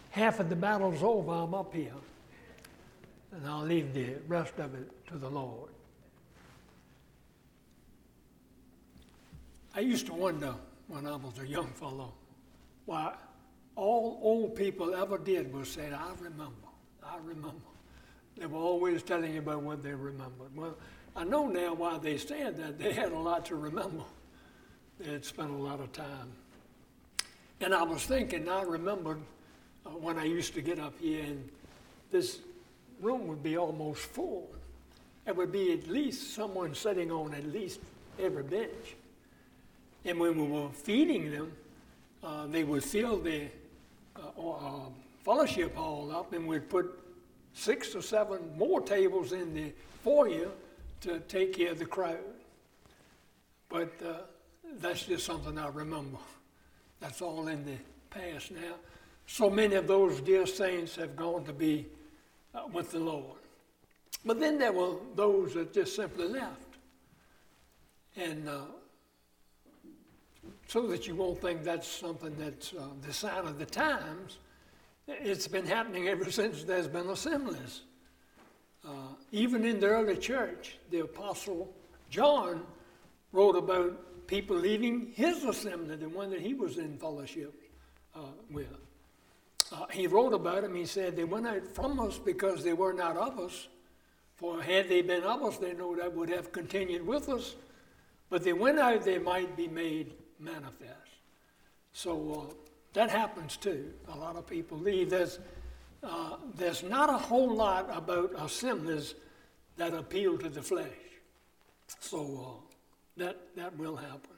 half of the battle's over, I'm up here. And I'll leave the rest of it to the Lord. I used to wonder when I was a young fellow why all old people ever did was say, I remember. They were always telling you about what they remembered. Well, I know now why they said that. They had a lot to remember. They had spent a lot of time. And I was thinking, I remembered when I used to get up here and this room would be almost full. There would be at least someone sitting on at least every bench. And when we were feeding them, they would fill the fellowship hall up, and we'd put 6 or 7 more tables in the foyer to take care of the crowd. But that's just something I remember. That's all in the past now. So many of those dear saints have gone to be with the Lord. But then there were those that just simply left. And so that you won't think that's something that's the sign of the times, it's been happening ever since there's been assemblies. Even in the early church, the Apostle John wrote about people leaving his assembly, the one that he was in fellowship with. He wrote about them. He said, they went out from us because they were not of us. For had they been of us, they know that would have continued with us. But they went out, they might be made manifest. So that happens too. A lot of people leave. There's not a whole lot about assemblies that appeal to the flesh. So that will happen.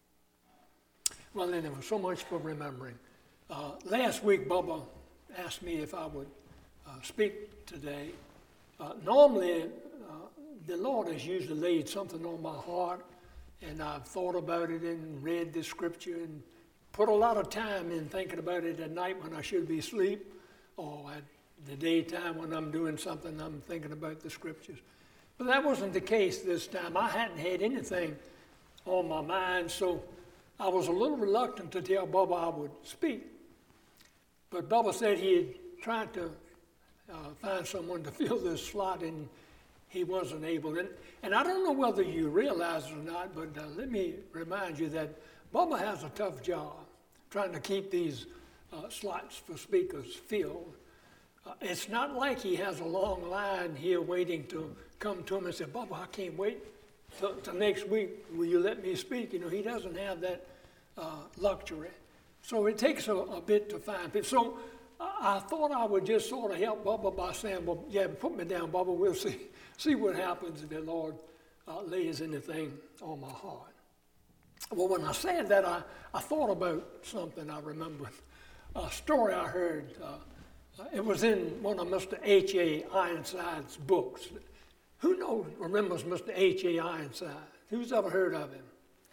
Well, then there was so much for remembering. Last week, Bubba asked me if I would speak today. Normally, the Lord has usually laid something on my heart, and I've thought about it and read the scripture and put a lot of time in thinking about it at night when I should be asleep, or at the daytime when I'm doing something, I'm thinking about the scriptures. But that wasn't the case this time. I hadn't had anything on my mind, so I was a little reluctant to tell Bubba I would speak. But Bubba said he had tried to find someone to fill this slot, and he wasn't able. And I don't know whether you realize it or not, but let me remind you that Bubba has a tough job trying to keep these slots for speakers filled. It's not like he has a long line here waiting to come to him and say, Bubba, I can't wait till next week. Will you let me speak? You know, he doesn't have that luxury. So it takes a bit to find people. So I thought I would just sort of help Bubba by saying, well, yeah, put me down, Bubba. We'll see what happens if the Lord lays anything on my heart. Well, when I said that, I thought about something I remembered. A story I heard. It was in one of Mr. H.A. Ironside's books. Who remembers Mr. H.A. Ironside? Who's ever heard of him?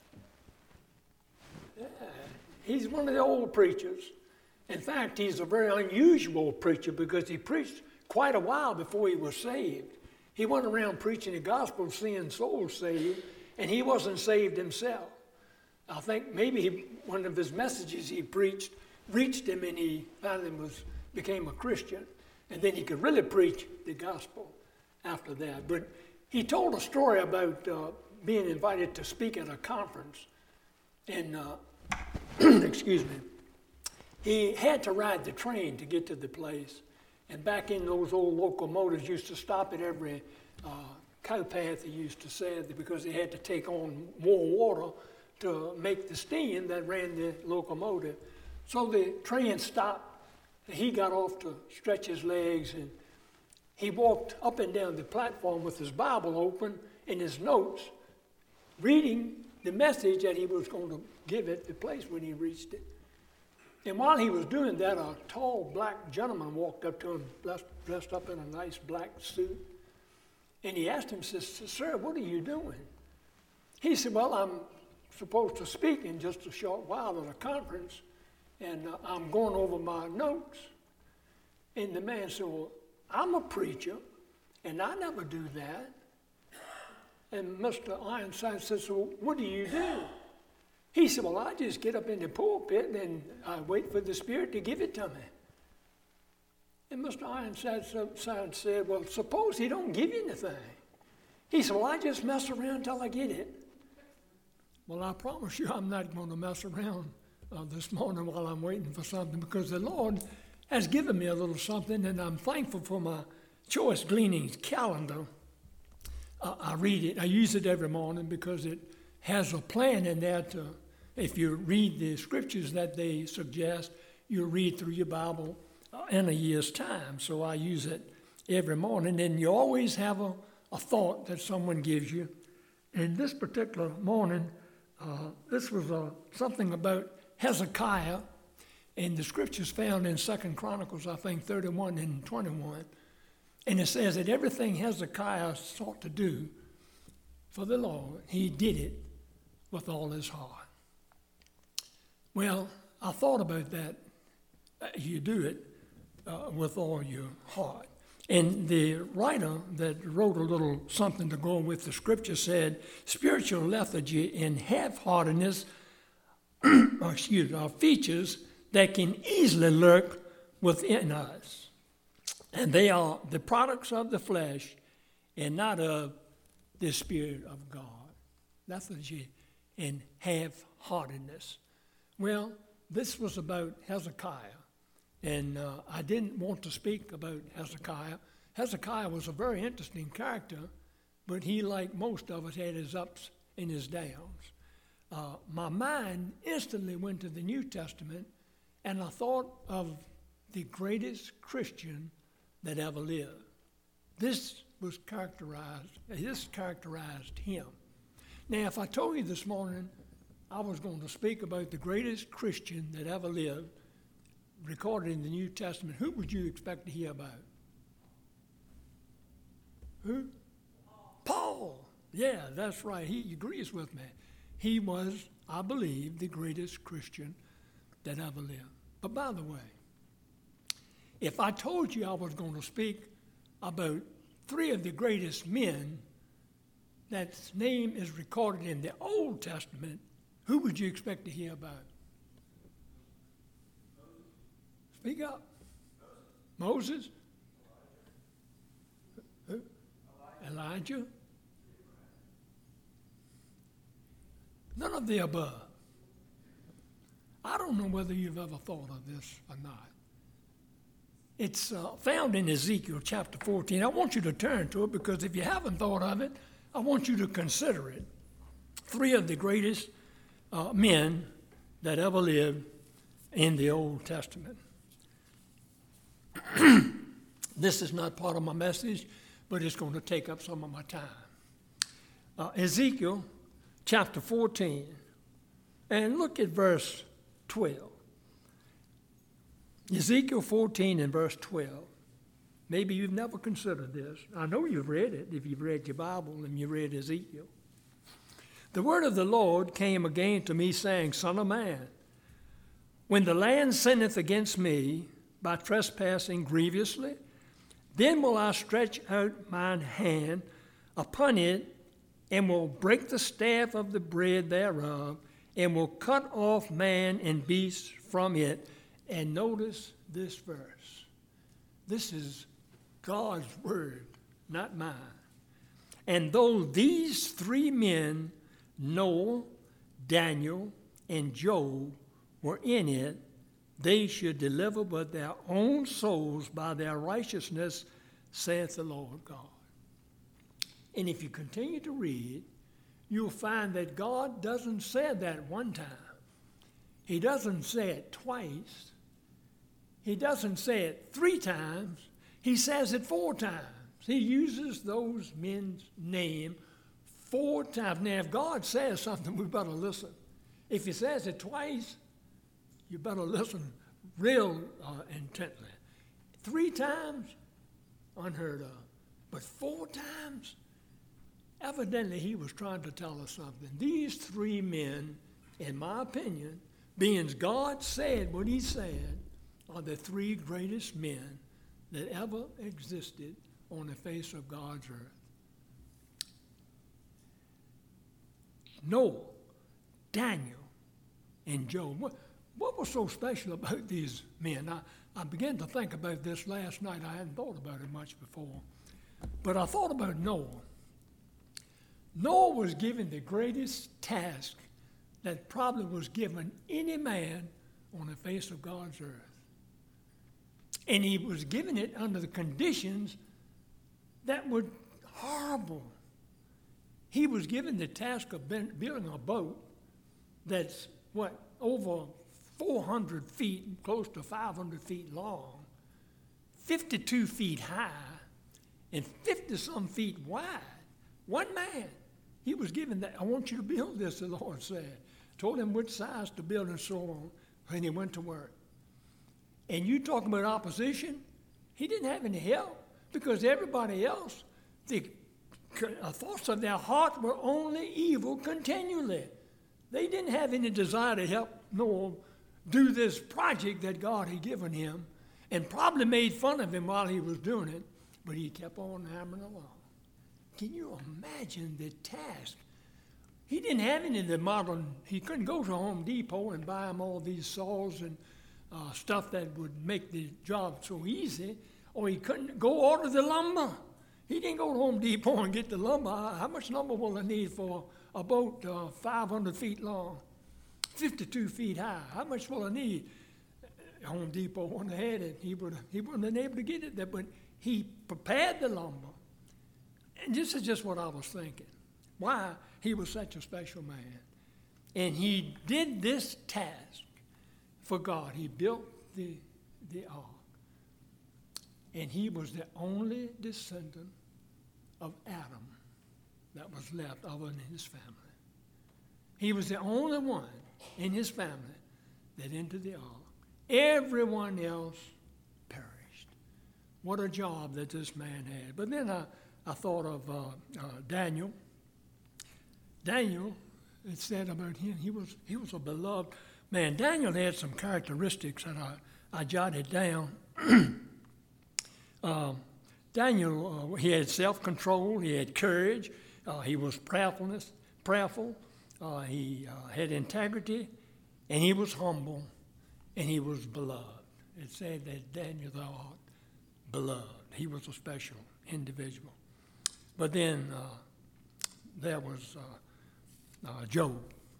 Yeah, he's one of the old preachers. In fact, he's a very unusual preacher because he preached quite a while before he was saved. He went around preaching the gospel, seeing souls saved, and he wasn't saved himself. I think maybe one of his messages he preached reached him, and he finally became a Christian, and then he could really preach the gospel after that. But he told a story about being invited to speak at a conference, and excuse me, he had to ride the train to get to the place. And back in those old locomotives used to stop at every cowpath, he used to say, because they had to take on more water to make the steam that ran the locomotive. So the train stopped. He got off to stretch his legs, and he walked up and down the platform with his Bible open and his notes, reading the message that he was going to give at the place when he reached it. And while he was doing that, a tall black gentleman walked up to him, dressed up in a nice black suit. And he asked him, says, "Sir, what are you doing?" He said, "Well, I'm supposed to speak in just a short while at a conference, and I'm going over my notes." And the man said, "Well, I'm a preacher, and I never do that." And Mr. Ironside said, "So what do you do?" He said, "Well, I just get up in the pulpit and I wait for the Spirit to give it to me." And Mr. Ironside said, well, suppose he don't give you anything. He said, well, I just mess around till I get it. Well, I promise you I'm not going to mess around this morning while I'm waiting for something, because the Lord has given me a little something, and I'm thankful for my Choice Gleanings calendar. I read it. I use it every morning because it has a plan in there to, if you read the scriptures that they suggest, you read through your Bible in a year's time. So I use it every morning, and you always have a thought that someone gives you. And this particular morning, this was something about Hezekiah, and the scriptures found in 2 Chronicles, I think, 31 and 21. And it says that everything Hezekiah sought to do for the Lord, he did it with all his heart. Well, I thought about that. You do it with all your heart. And the writer that wrote a little something to go with the scripture said, spiritual lethargy and half-heartedness are features that can easily lurk within us. And they are the products of the flesh and not of the Spirit of God. Lethargy and half-heartedness. Well, this was about Hezekiah. And I didn't want to speak about Hezekiah. Hezekiah was a very interesting character, but he, like most of us, had his ups and his downs. My mind instantly went to the New Testament, and I thought of the greatest Christian that ever lived. This characterized him. Now, if I told you this morning I was going to speak about the greatest Christian that ever lived, recorded in the New Testament, who would you expect to hear about? Who? Paul. Yeah, that's right. He agrees with me. He was, I believe, the greatest Christian that ever lived. But by the way, if I told you I was going to speak about three of the greatest men that's name is recorded in the Old Testament, who would you expect to hear about? Speak up. Moses? Who? Elijah? None of the above. I don't know whether you've ever thought of this or not. It's found in Ezekiel chapter 14. I want you to turn to it because if you haven't thought of it, I want you to consider it. Three of the greatest men that ever lived in the Old Testament. This is not part of my message, but it's going to take up some of my time. Ezekiel chapter 14, and look at verse 12. Ezekiel 14 and verse 12. Maybe you've never considered this. I know you've read it if you've read your Bible and you read Ezekiel. The word of the Lord came again to me, saying, Son of man, when the land sinneth against me by trespassing grievously, then will I stretch out mine hand upon it, and will break the staff of the bread thereof, and will cut off man and beast from it. And notice this verse. This is God's word, not mine. And though these three men, Noah, Daniel, and Job, were in it, they should deliver but their own souls by their righteousness, saith the Lord God. And if you continue to read, you'll find that God doesn't say that one time. He doesn't say it twice. He doesn't say it 3 times. He says it 4 times. He uses those men's name 4 times. Now, if God says something, we better listen. If he says it twice, you better listen real intently. 3 times, unheard of. But 4 times, evidently he was trying to tell us something. These 3 men, in my opinion, being God said what he said, are the 3 greatest men that ever existed on the face of God's earth. Noah, Daniel, and Job. What was so special about these men? I began to think about this last night. I hadn't thought about it much before. But I thought about Noah. Noah was given the greatest task that probably was given any man on the face of God's earth. And he was given it under the conditions that were horrible. He was given the task of building a boat that's, over 400 feet, close to 500 feet long, 52 feet high, and 50-some feet wide. One man. He was given that. I want you to build this, the Lord said. Told him which size to build and so on, and he went to work. And you talk about opposition, he didn't have any help because everybody else, the thoughts of their heart were only evil continually. They didn't have any desire to help Noah do this project that God had given him, and probably made fun of him while he was doing it, but he kept on hammering along. Can you imagine the task? He didn't have any of the modern, he couldn't go to Home Depot and buy him all these saws and stuff that would make the job so easy, or he couldn't go order the lumber. He didn't go to Home Depot and get the lumber. How much lumber will I need for a boat 500 feet long, 52 feet high? How much will I need? Home Depot wouldn't have had it. He wouldn't have been able to get it there, but he prepared the lumber. And this is just what I was thinking. Why he was such a special man. And he did this task for God. He built the ark. And he was the only descendant of Adam that was left other than his family. He was the only one in his family that entered the ark. Everyone else perished. What a job that this man had. But then I thought of Daniel. Daniel, it said about him, he was a beloved man. Daniel had some characteristics that I jotted down. Daniel, he had self-control, he had courage, he was prayerful, he had integrity, and he was humble, and he was beloved. It said that Daniel, thou art beloved. He was a special individual. But then there was Job.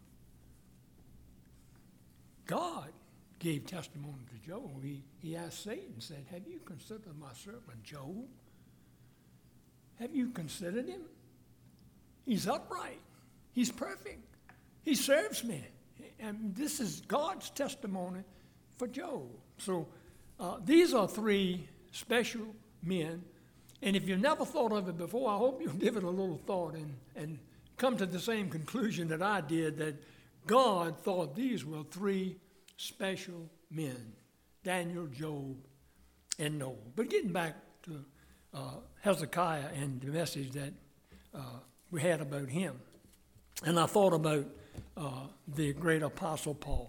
God gave testimony to Job. He asked Satan, said, have you considered my servant Job? Have you considered him? He's upright. He's perfect. He serves me. And this is God's testimony for Job. So these are three special men. And if you've never thought of it before, I hope you'll give it a little thought and come to the same conclusion that I did, that God thought these were three special men, Daniel, Job, and Noah. But getting back to Hezekiah and the message that we had about him, and I thought about the great Apostle Paul.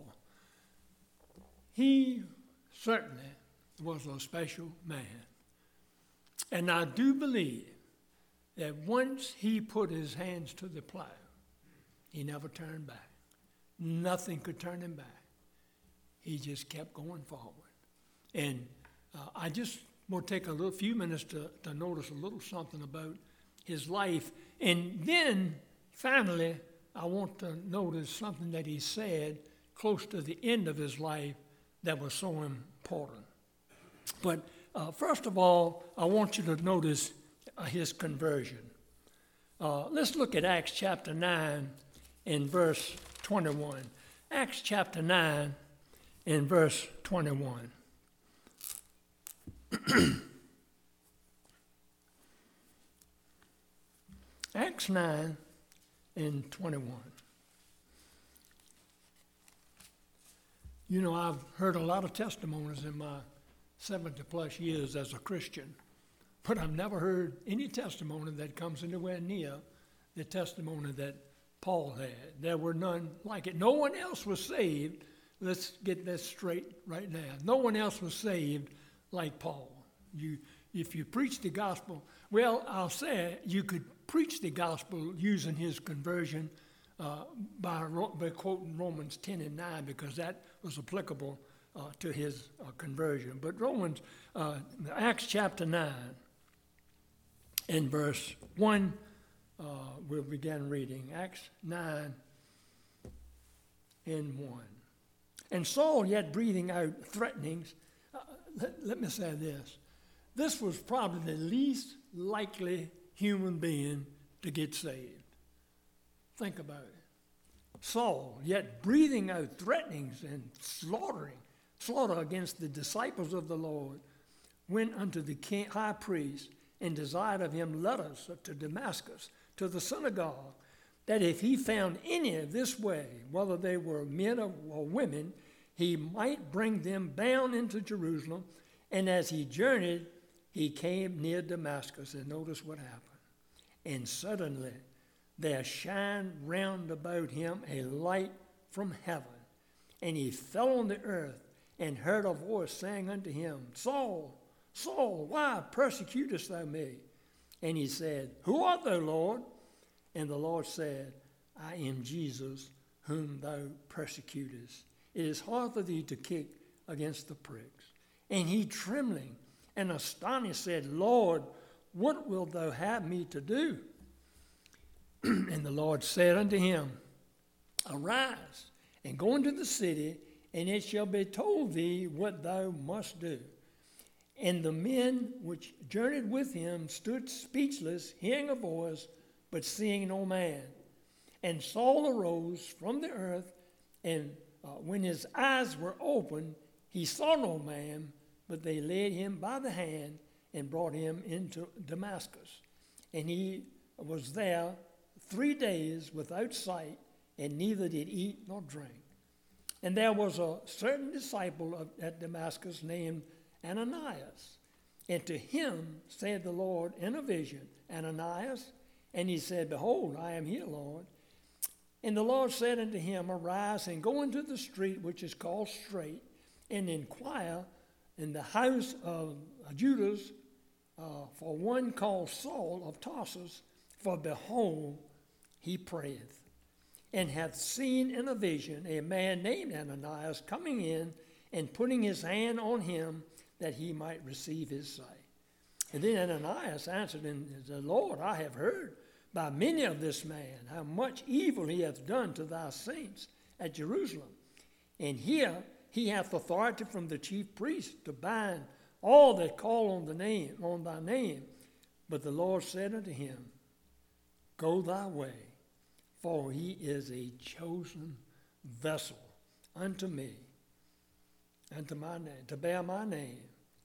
He certainly was a special man. And I do believe that once he put his hands to the plow, he never turned back. Nothing could turn him back. He just kept going forward. And I just want to take a few minutes to notice a little something about his life. And then, finally, I want to notice something that he said close to the end of his life that was so important. But first of all, I want you to notice his conversion. Let's look at Acts chapter 9 and verse 21. Acts chapter 9 and verse 21. Acts 9 and 21. You know, I've heard a lot of testimonies in my 70 plus years as a Christian, but I've never heard any testimony that comes anywhere near the testimony that Paul had. There were none like it. No one else was saved. Let's get this straight right now. No one else was saved like Paul. If you preach the gospel, well, I'll say you could preach the gospel using his conversion by quoting Romans 10 and 9, because that was applicable to his conversion. But Acts chapter 9 and verse 1, we'll begin reading. Acts 9 and 1. And Saul, yet breathing out threatenings, let me say this. This was probably the least likely human being to get saved. Think about it. Saul, yet breathing out threatenings and slaughter against the disciples of the Lord, went unto the high priest and desired of him letters to Damascus, to the synagogue, that if he found any of this way, whether they were men or women, he might bring them bound into Jerusalem. And as he journeyed, he came near Damascus. And notice what happened. And suddenly there shined round about him a light from heaven. And he fell on the earth and heard a voice saying unto him, Saul, Saul, why persecutest thou me? And he said, Who art thou, Lord? And the Lord said, I am Jesus, whom thou persecutest. It is hard for thee to kick against the pricks. And he, trembling and astonished, said, Lord, what wilt thou have me to do? And the Lord said unto him, Arise, and go into the city, and it shall be told thee what thou must do. And the men which journeyed with him stood speechless, hearing a voice, but seeing no man. And Saul arose from the earth, and when his eyes were opened, he saw no man, but they led him by the hand and brought him into Damascus. And he was there 3 days without sight, and neither did eat nor drink. And there was a certain disciple at Damascus named Ananias. And to him said the Lord in a vision, Ananias. And he said, Behold, I am here, Lord. And the Lord said unto him, Arise and go into the street which is called Straight, and inquire in the house of Judas for one called Saul of Tarsus, for behold, he prayeth, and hath seen in a vision a man named Ananias coming in and putting his hand on him that he might receive his sight. And then Ananias answered and said, Lord, I have heard by many of this man how much evil he hath done to thy saints at Jerusalem. And here he hath authority from the chief priest to bind all that call on thy name. But the Lord said unto him, Go thy way, for he is a chosen vessel unto me, unto my name, to bear my name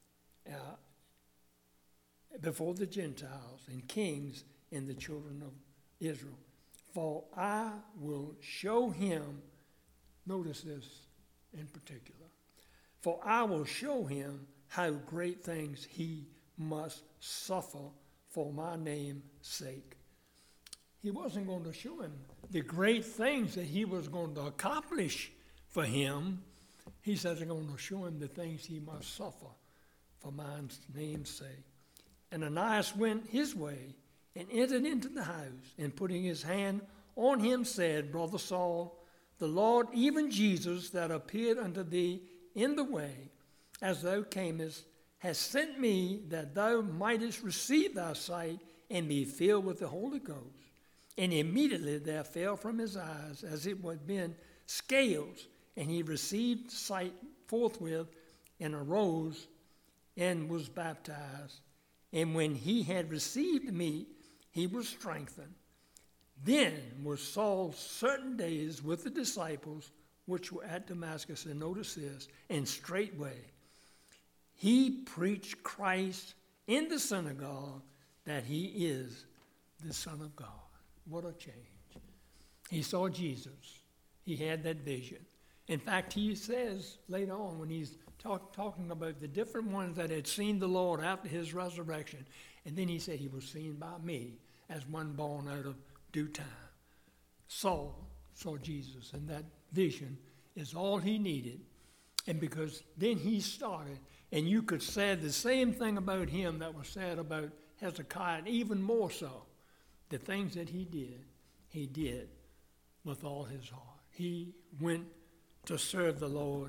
before the Gentiles and kings and the children of Israel. For I will show him, notice this in particular, for I will show him how great things he must suffer for my name's sake. He wasn't going to show him the great things that he was going to accomplish for him. He says, I'm going to show him the things he must suffer for my name's sake. And Ananias went his way and entered into the house, and putting his hand on him said, Brother Saul, the Lord, even Jesus, that appeared unto thee in the way, as thou camest, has sent me that thou mightest receive thy sight and be filled with the Holy Ghost. And immediately there fell from his eyes as it had been scales, and he received sight forthwith, and arose and was baptized. And when he had received meat, he was strengthened. Then was Saul certain days with the disciples which were at Damascus. And notice this, and straightway he preached Christ in the synagogue, that he is the Son of God. What a change. He saw Jesus. He had that vision. In fact, he says later on when he's talking about the different ones that had seen the Lord after his resurrection, and then he said he was seen by me as one born out of due time. Saul saw Jesus, and that vision is all he needed. And because then he started, and you could say the same thing about him that was said about Hezekiah, and even more so. The things that he did with all his heart. He went to serve the Lord,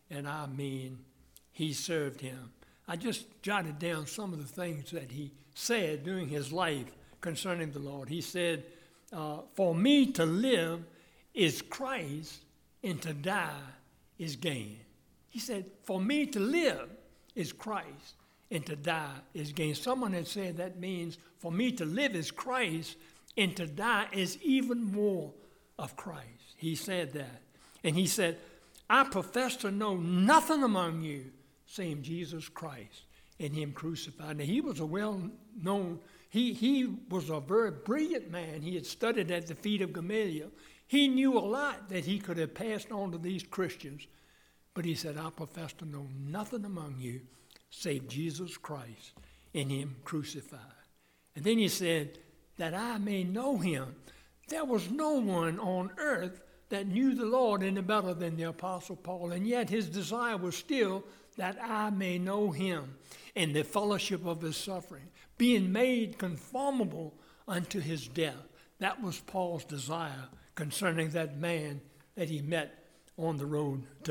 and I mean he served him. I just jotted down some of the things that he said during his life concerning the Lord. He said, for me to live is Christ, and to die is gain. He said, for me to live is Christ, and to die is gain. Someone had said that means for me to live is Christ, and to die is even more of Christ. He said that. And he said, I profess to know nothing among you save Jesus Christ and him crucified. Now, he was a well-known, he was a very brilliant man. He had studied at the feet of Gamaliel. He knew a lot that he could have passed on to these Christians. But he said, I profess to know nothing among you save Jesus Christ and him crucified. And then he said, that I may know him. There was no one on earth that knew the Lord any better than the Apostle Paul, and yet his desire was still that I may know him and the fellowship of his suffering, being made conformable unto his death. That was Paul's desire concerning that man that he met on the road to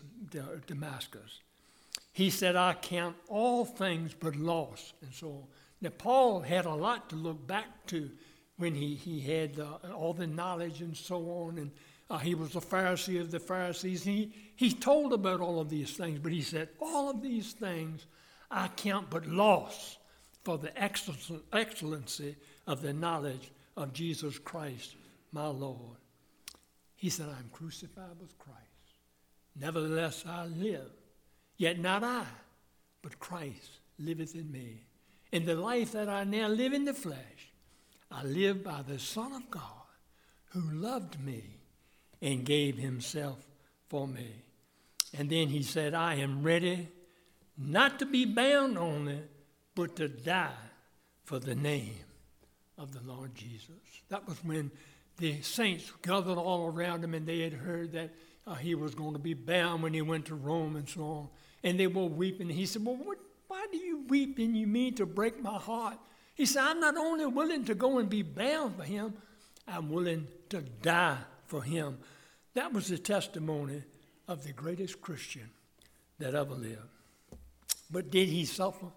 Damascus. He said, I count all things but loss, and so on. Now, Paul had a lot to look back to when he had all the knowledge and so on, and he was a Pharisee of the Pharisees. He told about all of these things, but he said, all of these things I count but loss for the excellency of the knowledge of Jesus Christ, my Lord. He said, I am crucified with Christ. Nevertheless I live, yet not I, but Christ liveth in me. In the life that I now live in the flesh, I live by the Son of God, who loved me and gave himself for me. And then he said, I am ready not to be bound only, but to die for the name of the Lord Jesus. That was when the saints gathered all around him, and they had heard that he was going to be bound when he went to Rome and so on. And they were weeping. He said, well, why do you weep and you mean to break my heart? He said, I'm not only willing to go and be bound for him, I'm willing to die for him. That was the testimony of the greatest Christian that ever lived. But did he suffer?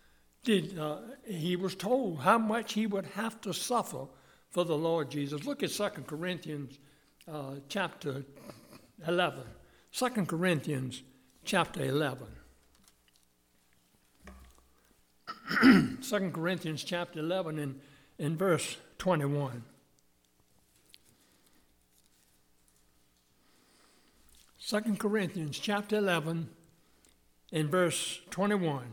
He was told how much he would have to suffer for the Lord Jesus. Look at 2 Corinthians chapter 11. 2 Corinthians chapter 11. 2 Corinthians chapter 11 and verse 21. 2 Corinthians chapter 11 and verse 21.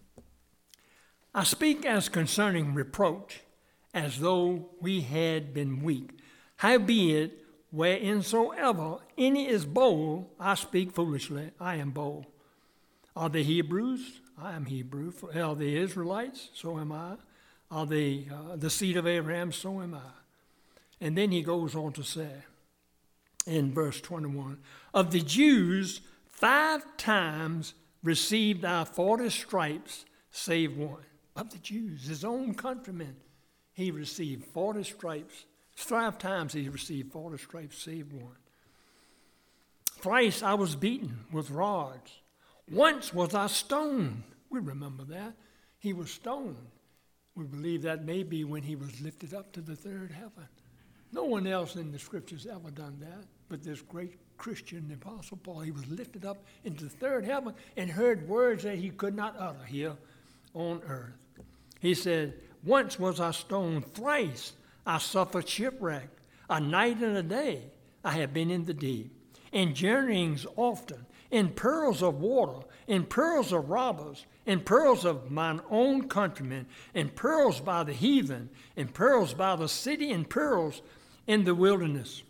I speak as concerning reproach, as though we had been weak. Howbeit, whereinsoever any is bold, I speak foolishly, I am bold. Are the Hebrews? I am Hebrew. Are the Israelites? So am I. Are they the seed of Abraham? So am I. And then he goes on to say, in verse 21, of the Jews 5 times received I 40 stripes, save one. Of the Jews, his own countrymen, he received 40 stripes. 5 times he received 40 stripes, save one. Thrice I was beaten with rods. Once was I stoned. We remember that. He was stoned. We believe that may be when he was lifted up to the third heaven. No one else in the scriptures ever done that, but this great Christian, the Apostle Paul, he was lifted up into the third heaven and heard words that he could not utter here on earth. He said, once was I stoned, thrice I suffered shipwreck. A night and a day I have been in the deep, in journeyings often, in perils of water, in perils of robbers, in perils of mine own countrymen, in perils by the heathen, in perils by the city, in perils in the wilderness.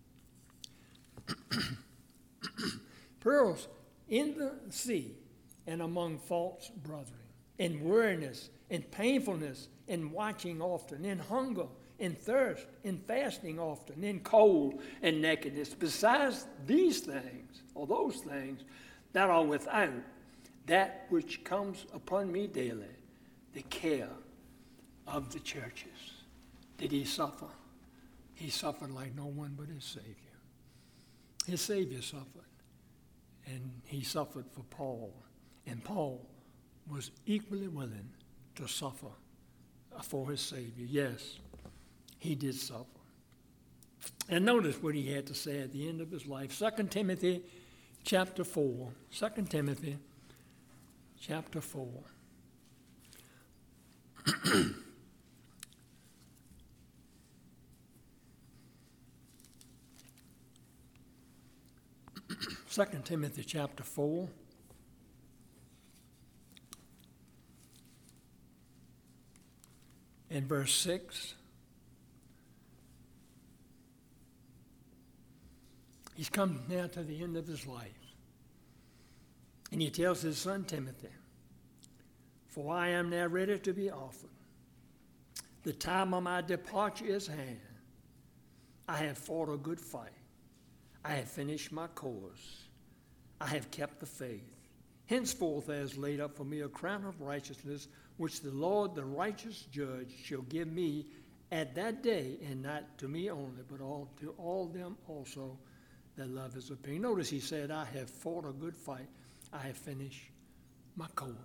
Perils in the sea and among false brethren, in weariness, in painfulness, in watching often, in hunger, in thirst, in fasting often, in cold and nakedness. Besides these things, or those things that are without, that which comes upon me daily, the care of the churches. Did he suffer? He suffered like no one but his Savior. His Savior suffered. and he suffered for Paul. And Paul was equally willing to suffer for his Savior. Yes, he did suffer. And notice what he had to say at the end of his life. 2 Timothy chapter 4. 2 Timothy chapter 4. 2 Timothy chapter 4. And verse 6. He's come now to the end of his life. And he tells his son Timothy, "For I am now ready to be offered. The time of my departure is hand. I have fought a good fight. I have finished my course. I have kept the faith. Henceforth there is laid up for me a crown of righteousness, which the Lord, the righteous judge, shall give me at that day, and not to me only, but to all them also that love his appearing." Notice he said, "I have fought a good fight. I have finished my course."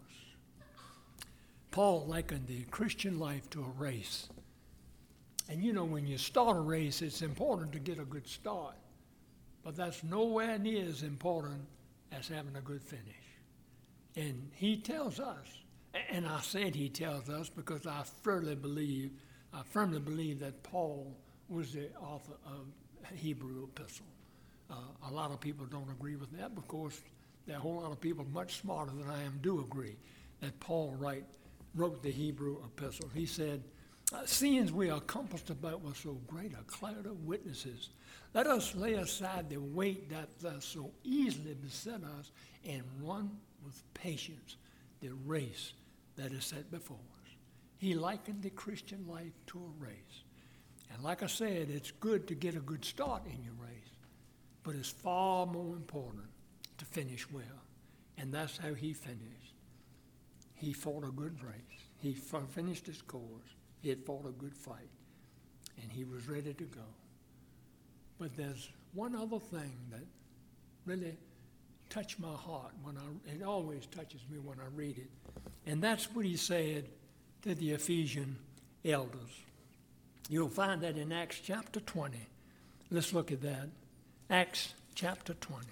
Paul likened the Christian life to a race. And you know, when you start a race, it's important to get a good start. But that's nowhere near as important as having a good finish. And he tells us, and I said he tells us because I firmly believe that Paul was the author of Hebrew epistle. A lot of people don't agree with that because there are a whole lot of people much smarter than I am do agree that Paul wrote the Hebrew epistle. He said, "Seeing we are compassed about with so great a cloud of witnesses, let us lay aside the weight that does so easily beset us and run with patience the race that is set before us." He likened the Christian life to a race. And like I said, it's good to get a good start in your race, but it's far more important to finish well. And that's how he finished. He fought a good race. He finished his course. He had fought a good fight. And he was ready to go. But there's one other thing that really touched my heart. It always touches me when I read it. And that's what he said to the Ephesian elders. You'll find that in Acts chapter 20. Let's look at that. Acts chapter 20.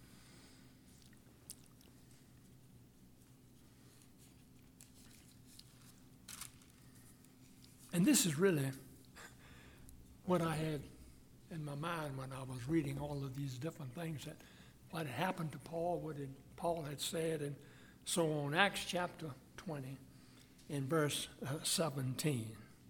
And this is really what I had in my mind when I was reading all of these different things, that what had happened to Paul, what Paul had said, and so on. Acts chapter 20 in verse 17.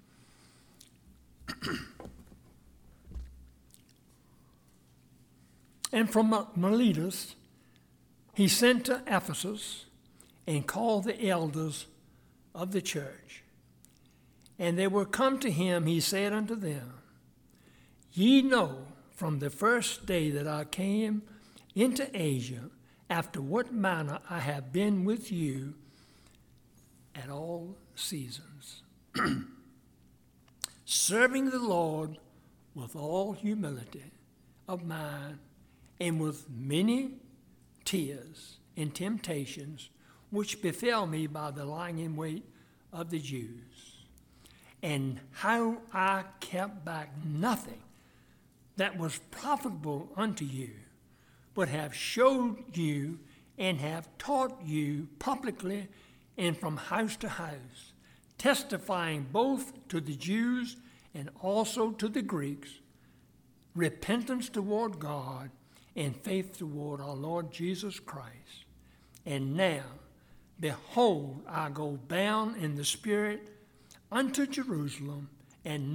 "And from Miletus he sent to Ephesus and called the elders of the church. And they were come to him, he said unto them, Ye know from the first day that I came into Asia, after what manner I have been with you at all seasons, serving the Lord with all humility of mind and with many tears and temptations, which befell me by the lying in wait of the Jews, and how I kept back nothing that was profitable unto you, but have showed you and have taught you publicly and from house to house, testifying both to the Jews and also to the Greeks, repentance toward God and faith toward our Lord Jesus Christ. And now, behold, I go bound in the Spirit unto Jerusalem, and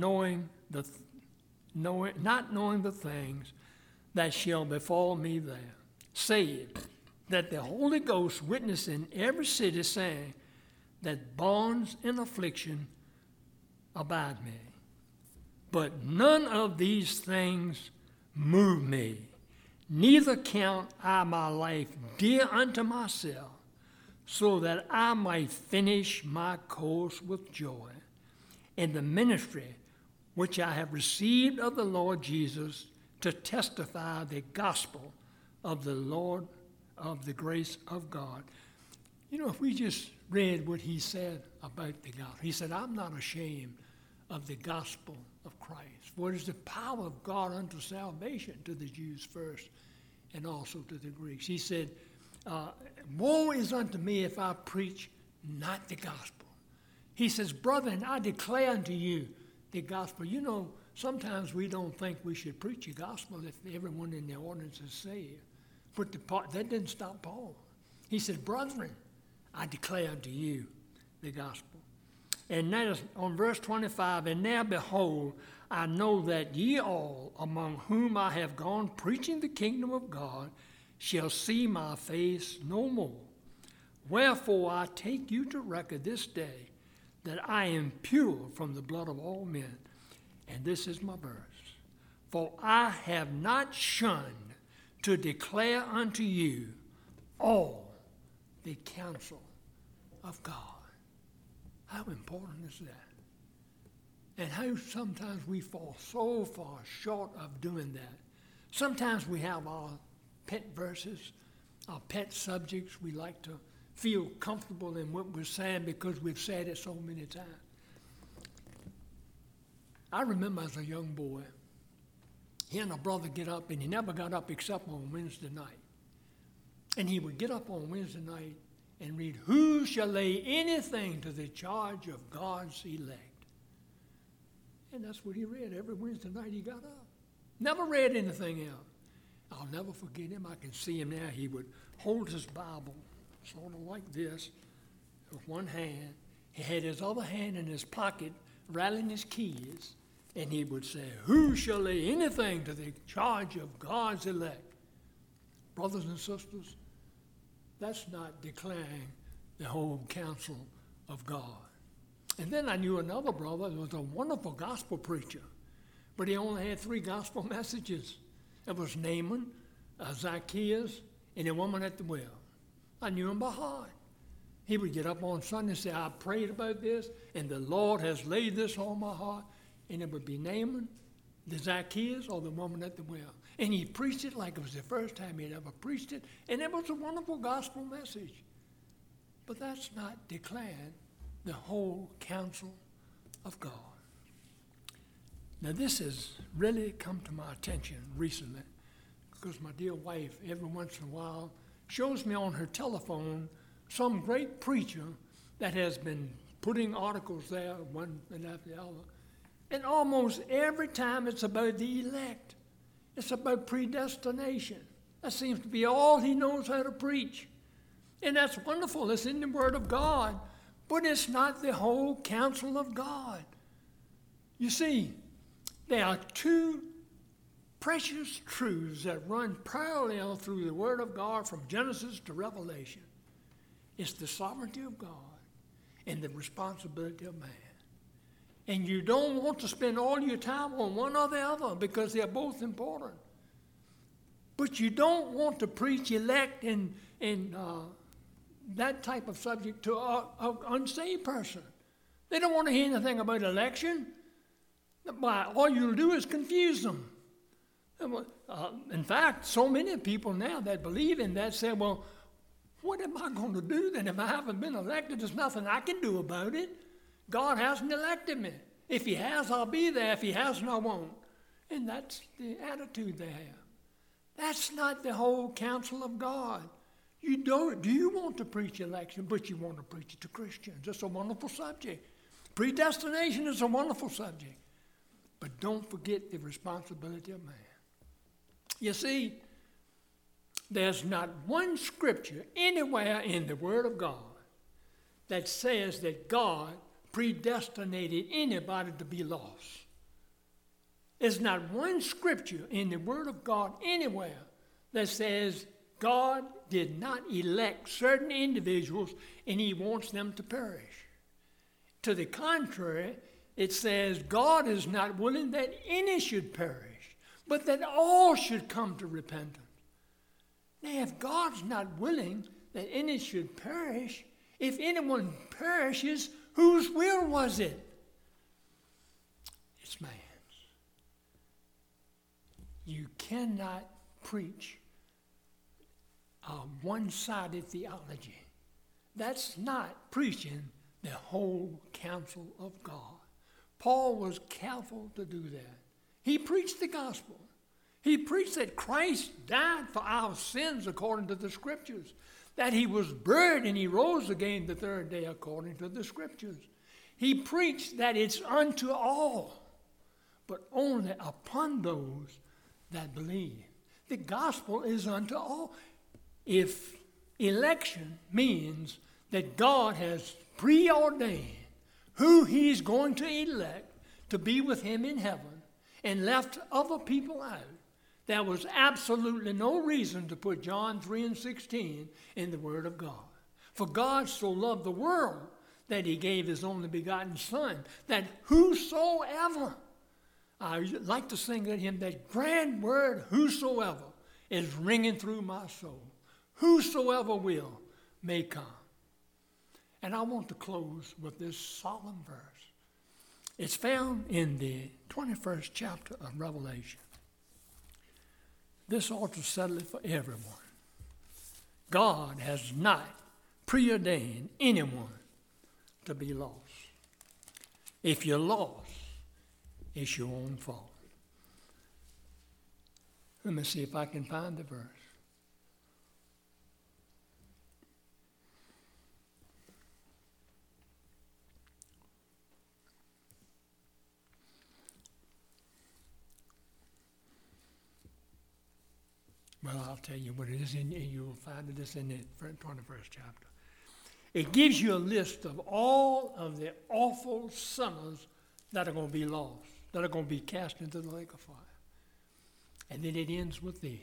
not knowing the things that shall befall me there, save that the Holy Ghost witness in every city, saying that bonds and affliction abide me. But none of these things move me, neither count I my life dear unto myself, so that I might finish my course with joy in the ministry which I have received of the Lord Jesus, to testify the gospel of the Lord of the grace of God. You know, if we just read what he said about the gospel, he said, I'm not ashamed of the gospel of Christ, for it is the power of God unto salvation to the Jews first and also to the Greeks. He said, woe is unto me if I preach not the gospel. He says, brethren, I declare unto you the gospel. You know, sometimes we don't think we should preach the gospel if everyone in the audience is saved. But that didn't stop Paul. He said, brethren, I declare unto you the gospel. And that is on verse 25, and now behold, I know that ye all, among whom I have gone preaching the kingdom of God, shall see my face no more. Wherefore I take you to record this day that I am pure from the blood of all men. And this is my verse. For I have not shunned to declare unto you all the counsel of God. How important is that? And how sometimes we fall so far short of doing that. Sometimes we have our pet verses, our pet subjects. We like to feel comfortable in what we're saying because we've said it so many times. I remember as a young boy, he and a brother get up, and he never got up except on Wednesday night. And he would get up on Wednesday night and read, who shall lay anything to the charge of God's elect? And that's what he read every Wednesday night he got up. Never read anything else. I'll never forget him. I can see him now. He would hold his Bible sort of like this with one hand. He had his other hand in his pocket rattling his keys, and he would say, who shall lay anything to the charge of God's elect? Brothers and sisters, that's not declaring the whole counsel of God. And then I knew another brother who was a wonderful gospel preacher, but he only had 3 gospel messages. It was Naaman, Zacchaeus, and the woman at the well. I knew him by heart. He would get up on Sunday and say, I prayed about this, and the Lord has laid this on my heart. And it would be Naaman, the Zacchaeus, or the woman at the well. And he preached it like it was the first time he'd ever preached it, and it was a wonderful gospel message. But that's not declaring the whole counsel of God. Now this has really come to my attention recently, because my dear wife, every once in a while, shows me on her telephone some great preacher that has been putting articles there, one after the other. And almost every time it's about the elect. It's about predestination. That seems to be all he knows how to preach. And that's wonderful. It's in the Word of God. But it's not the whole counsel of God. You see, there are 2 precious truths that run parallel through the Word of God from Genesis to Revelation. It's the sovereignty of God and the responsibility of man. And you don't want to spend all your time on one or the other because they're both important. But you don't want to preach elect and that type of subject to an unsaved person. They don't want to hear anything about election. All you'll do is confuse them. In fact, so many people now that believe in that say, well, what am I going to do then if I haven't been elected? There's nothing I can do about it. God hasn't elected me. If he has, I'll be there. If he hasn't, I won't. And that's the attitude they have. That's not the whole counsel of God. Do you want to preach election, but you want to preach it to Christians. It's a wonderful subject. Predestination is a wonderful subject. But don't forget the responsibility of man. You see, there's not one scripture anywhere in the Word of God that says that God predestinated anybody to be lost. There's not one scripture in the Word of God anywhere that says God did not elect certain individuals and he wants them to perish. To the contrary, it says God is not willing that any should perish, but that all should come to repentance. Now, if God's not willing that any should perish, if anyone perishes, whose will was it? It's man's. You cannot preach one-sided theology. That's not preaching the whole counsel of God. Paul was careful to do that. He preached the gospel. He preached that Christ died for our sins according to the Scriptures, that he was buried and he rose again the third day according to the Scriptures. He preached that it's unto all, but only upon those that believe. The gospel is unto all. If election means that God has preordained who he's going to elect to be with him in heaven and left other people out, there was absolutely no reason to put John 3:16 in the Word of God. For God so loved the world that he gave his only begotten Son, that whosoever, I like to sing that hymn, that grand word, whosoever, is ringing through my soul. Whosoever will may come. And I want to close with this solemn verse. It's found in the 21st chapter of Revelation. This ought to settle it for everyone. God has not preordained anyone to be lost. If you're lost, it's your own fault. Let me see if I can find the verse. Well, I'll tell you what it is, and you'll find it is in the 21st chapter. It gives you a list of all of the awful sinners that are going to be lost, that are going to be cast into the lake of fire. And then it ends with these: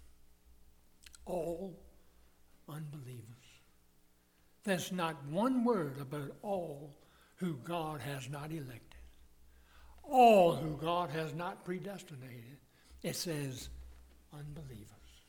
all unbelievers. There's not one word about all who God has not elected, all who God has not predestinated. It says unbelievers.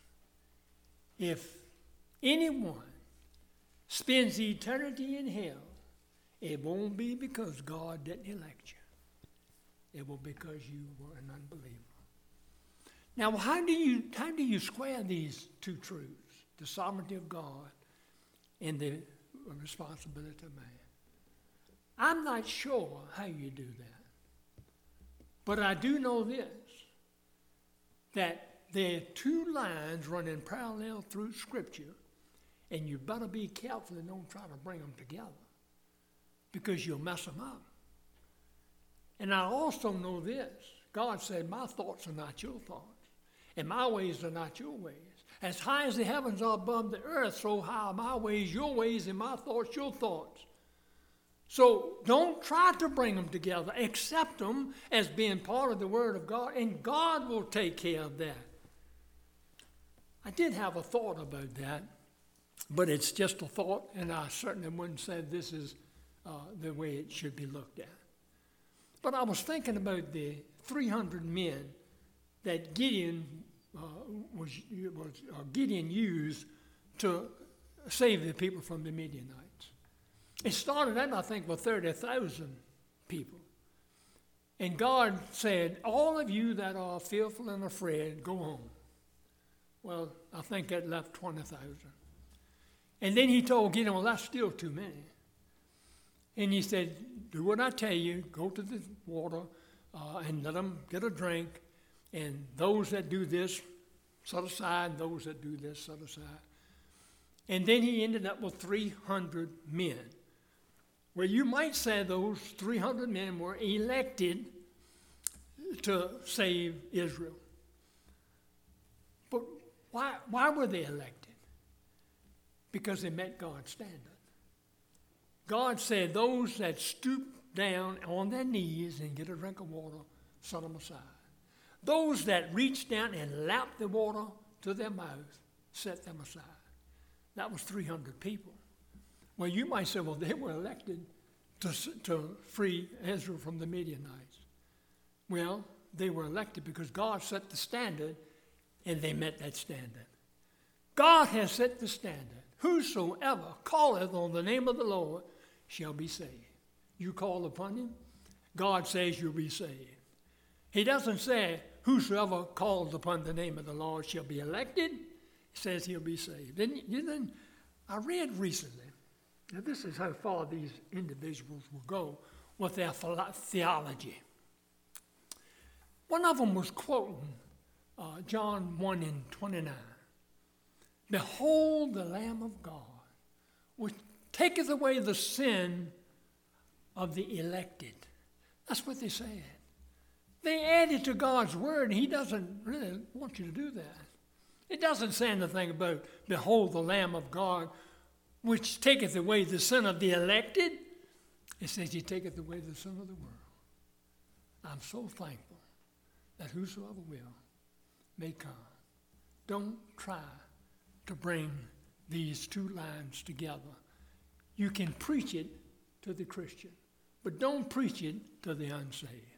If anyone spends eternity in hell, it won't be because God didn't elect you. It will be because you were an unbeliever. Now, how do you square these two truths, the sovereignty of God and the responsibility of man? I'm not sure how you do that. But I do know this, that there are two lines running parallel through Scripture, and you better be careful and don't try to bring them together, because you'll mess them up. And I also know this: God said, my thoughts are not your thoughts, and my ways are not your ways. As high as the heavens are above the earth, so high are my ways, your ways, and my thoughts, your thoughts. So don't try to bring them together. Accept them as being part of the Word of God, and God will take care of that. I did have a thought about that, but it's just a thought, and I certainly wouldn't say this is the way it should be looked at. But I was thinking about the 300 men that Gideon used to save the people from the Midianites. It started out, I think, with 30,000 people. And God said, all of you that are fearful and afraid, go home. Well, I think that left 20,000. And then he told Gideon, well, that's still too many. And he said, do what I tell you, go to the water and let them get a drink. And those that do this, set aside. Those that do this, set aside. And then he ended up with 300 men. Well, you might say those 300 men were elected to save Israel. But why were they elected? Because they met God's standard. God said those that stoop down on their knees and get a drink of water, set them aside. Those that reach down and lap the water to their mouth, set them aside. That was 300 people. Well, you might say, well, they were elected to free Israel from the Midianites. Well, they were elected because God set the standard, and they met that standard. God has set the standard. Whosoever calleth on the name of the Lord shall be saved. You call upon him, God says you'll be saved. He doesn't say whosoever calls upon the name of the Lord shall be elected. says he'll be saved. Then I read recently, now this is how far these individuals will go with their theology. One of them was quoting John 1:29. Behold the Lamb of God, which taketh away the sin of the elected. That's what they said. They added to God's word, and he doesn't really want you to do that. It doesn't say anything about, behold the Lamb of God, which taketh away the sin of the elected. It says he taketh away the sin of the world. I'm so thankful that whosoever will may come. Don't try to bring these two lines together. You can preach it to the Christian, but don't preach it to the unsaved.